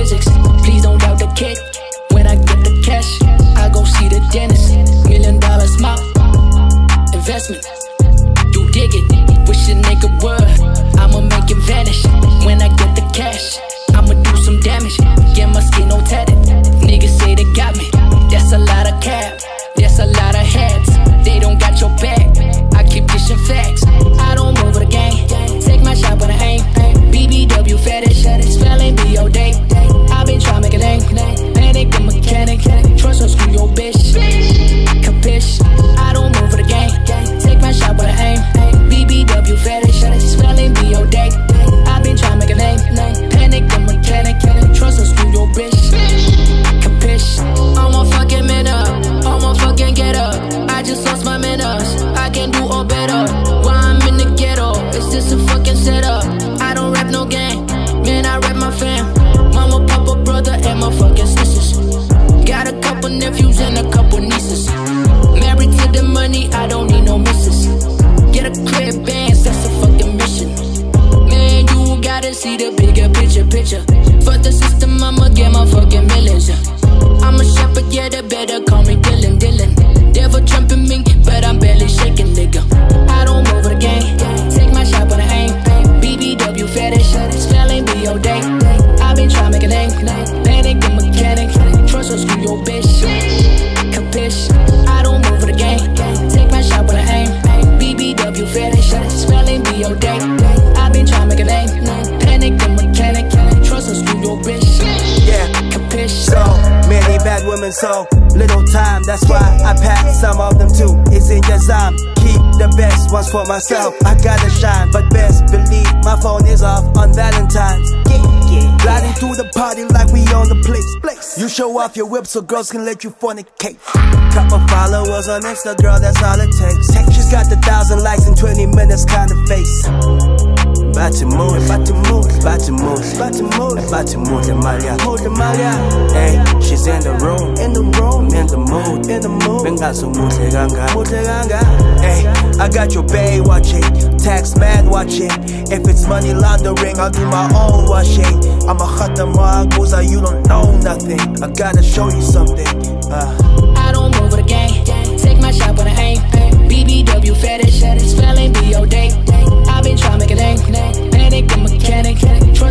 physics. Please don't doubt the kid. When I get the cash, I go see the dentist. $1 million smile, investment. You dig it, wish a nigga would. I'ma make it vanish. When I get the cash, I'ma do some damage. Get my skin all tatted. Niggas say they got me. That's a lot of cap. That's a lot of heads. They don't got your back. I keep dishing facts. I don't move with a gang. Take my shot with an aim. BBW fetish. Spelling B.O. day. I've been trying to make a name. Panic and mechanic. Trust or screw your bitch. Capish. I don't move with a gang. Take my shot with an aim. BBW fetish. Spelling B.O. day. I've been trying to make a name. Panic and mechanic. Trust or screw your bitch. Capish. I'ma fucking man up. I'ma fucking get up. I just lost my manners. I can do all better. Why I'm in the ghetto? It's just a fucking setup. I don't rap no gang. Man, I rap my fam. Mama, papa, brother, and my fucking sisters. Got a couple nephews and a couple nieces. Married to the money, I don't need no missus. Get a clear bands, that's a fucking mission. Man, you gotta see the bigger picture. Fuck the system, I'ma get my fucking millions. I'm a shepherd, yeah, they better call me Dylan. Devil jumping me, but I'm barely shaking, nigga. I don't move with a gang. Take my shot with an aim. BBW fetish, spelling B.O. day. I've been trying to make a name. Panic and mechanic. Trust or screw your bitch. Capish. I don't move with a gang. Take my shot with an aim. BBW fetish, spelling B.O. day. I've been trying to make a name. Panic and mechanic. Trust or screw your bitch. Yeah, Capish. So many bad women, so little time. That's why I pack some of them too. It's in Yazam. Keep the best ones for myself. I gotta shine, but best believe my phone is off on Valentine's. Gliding through the party like we on the place. You show off your whip so girls can let you fornicate. Couple followers on Insta, girl, that's all it takes. She's got 1,000 likes in 20 minutes, kind of face. About to move, the Malia. Hey, she's in the room, in the mood. Venga so mutle ganga. Hey, I got your bae watching, tax man watching. If it's money laundering, I'll do my own washing. I'm a khatamah, Musa, you don't know nothing. I gotta show you something. I don't move with a gang. Take my shot with an aim. BBW fetish, spelling B.O. day. I've been trying to make a name. Panic and mechanic. Trust